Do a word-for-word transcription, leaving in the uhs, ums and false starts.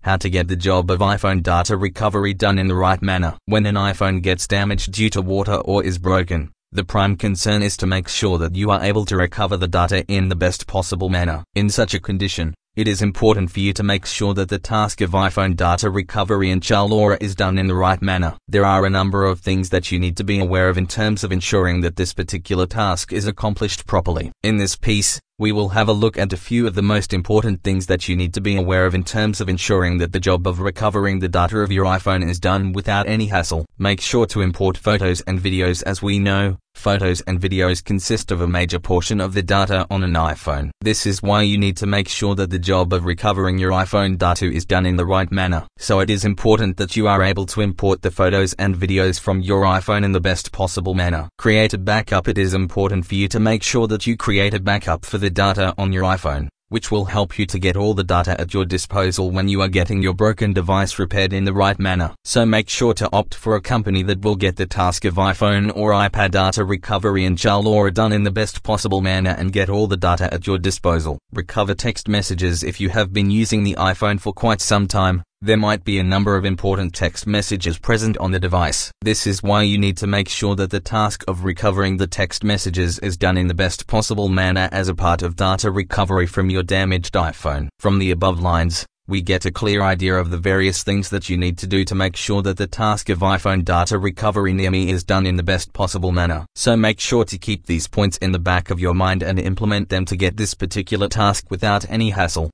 How to get the job of iPhone data recovery done in the right manner. When an iPhone gets damaged due to water or is broken, the prime concern is to make sure that you are able to recover the data in the best possible manner. In such a condition, it is important for you to make sure that the task of iPhone data recovery inshallah is done in the right manner. There are a number of things that you need to be aware of in terms of ensuring that this particular task is accomplished properly. In this piece, we will have a look at a few of the most important things that you need to be aware of in terms of ensuring that the job of recovering the data of your iPhone is done without any hassle. Make sure to import photos and videos. As we know, photos and videos consist of a major portion of the data on an iPhone. This is why you need to make sure that the job of recovering your iPhone data is done in the right manner. So it is important that you are able to import the photos and videos from your iPhone in the best possible manner. Create a backup. It is important for you to make sure that you create a backup for the data on your iPhone, which will help you to get all the data at your disposal when you are getting your broken device repaired in the right manner. So make sure to opt for a company that will get the task of iPhone or iPad data recovery inshallah done in the best possible manner and get all the data at your disposal. Recover text messages. If you have been using the iPhone for quite some time, there might be a number of important text messages present on the device. This is why you need to make sure that the task of recovering the text messages is done in the best possible manner as a part of data recovery from your damaged iPhone. From the above lines, we get a clear idea of the various things that you need to do to make sure that the task of iPhone data recovery near me is done in the best possible manner. So make sure to keep these points in the back of your mind and implement them to get this particular task without any hassle.